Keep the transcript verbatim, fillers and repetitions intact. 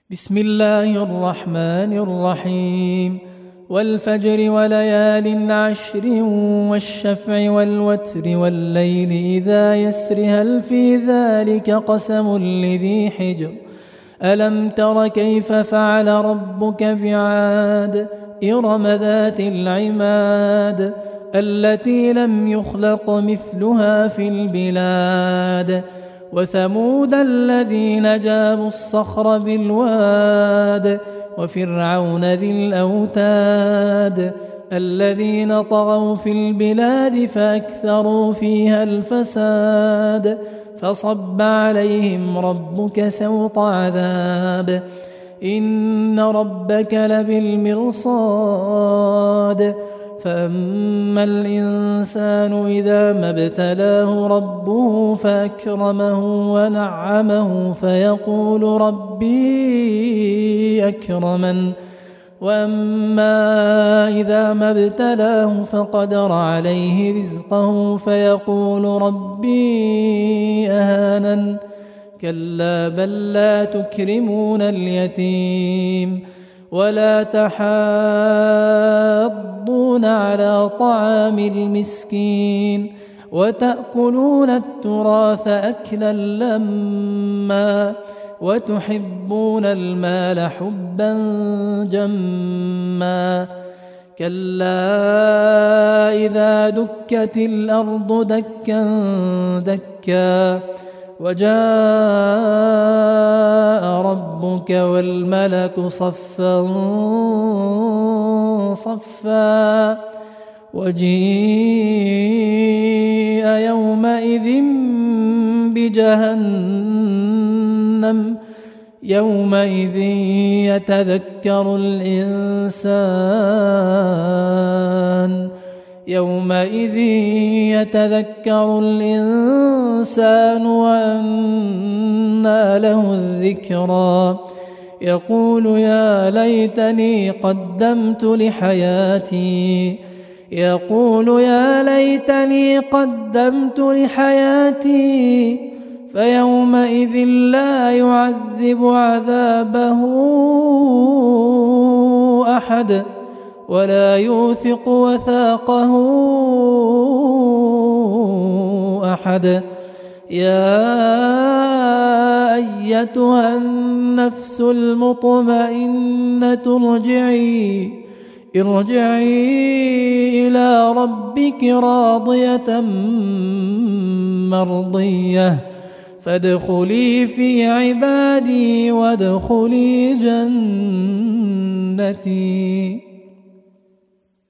بسم الله الرحمن الرحيم والفجر وليال عشر والشفع والوتر والليل إذا يسر هل في ذلك قسم لذي حجر ألم تر كيف فعل ربك بعاد إرم ذات العماد التي لم يخلق مثلها في البلاد وثمود الذين جابوا الصخر بالواد وفرعون ذي الأوتاد الذين طغوا في البلاد فأكثروا فيها الفساد فصب عليهم ربك سوط عذاب إن ربك لبالمرصاد فأما الإنسان إذا ما ابتلاه ربه فأكرمه ونعمه فيقول ربي أكرمن وأما إذا ما ابتلاه فقدر عليه رزقه فيقول ربي أهانن كلا بل لا تكرمون اليتيم ولا تحاضون على طعام المسكين وتأكلون التراث أكلا لما وتحبون المال حبا جما كلا إذا دكت الأرض دكا دكا وجاء ربك والملك صفا صفا وجيء يومئذ بجهنم يومئذ يتذكر الإنسان يومئذ يتذكر الإنسان وأنى له الذكرى يقول يا ليتني قدمت لحياتي يقول يا ليتني قدمت لحياتي فيومئذ لا يعذب عذابه أحد ولا يوثق وثاقه أحد يا أيتها النفس المطمئنة ارجعي ارجعي إلى ربك راضية مرضية فادخلي في عبادي وادخلي جنتي.